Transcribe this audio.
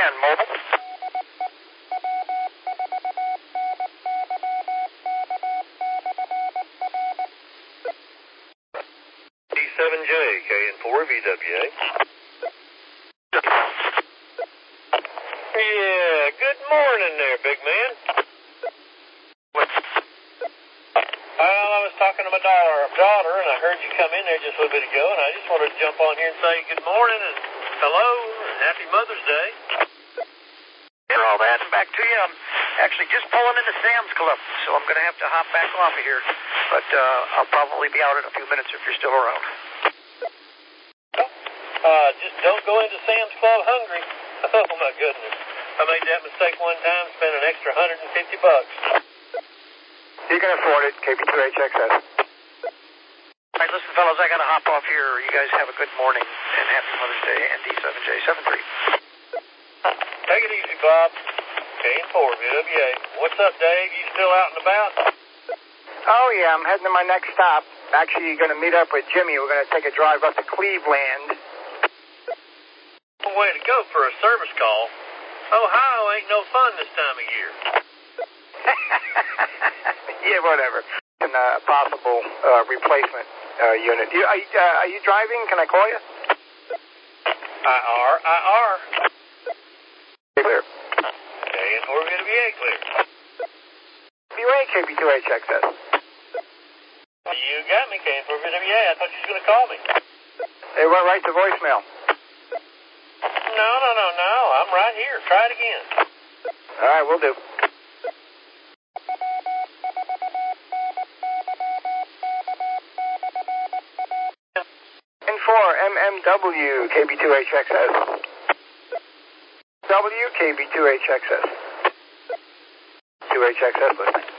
again, mobile. D7J, KN4, VWA. Yeah, good morning there, big man. Well, I was talking to my daughter, and I heard you come in there just a little bit ago, and I just wanted to jump on here and say good morning and hello and happy Mother's Day. Hear all that and back to you. I'm actually just pulling into Sam's Club, so I'm going to have to hop back off of here. But I'll probably be out in a few minutes if you're still around. Just don't go into Sam's Club hungry. Oh, my goodness. I made that mistake one time, spent an extra $150. You can afford it, KB2HXS. All right, listen, fellas, I got to hop off here. You guys have a good morning and happy Mother's Day, and D7J73. Take it easy, Bob. KN4, VWA. What's up, Dave? You still out and about? Oh, yeah, I'm heading to my next stop. Actually, going to meet up with Jimmy. We're going to take a drive up to Cleveland. Way to go for a service call. Ohio ain't no fun this time of year. Yeah, whatever. And a possible replacement unit. Are you driving? Can I call you? IR. Clear. KN4, VWA, clear. VWA, KB2HXS. You got me, KN4, VWA. I thought you was going to call me. It went right to voicemail. No. I'm right here. Try it again. All right, we'll do. N4MMW, KB2HXS. WKB2HXS. 2HXS listening.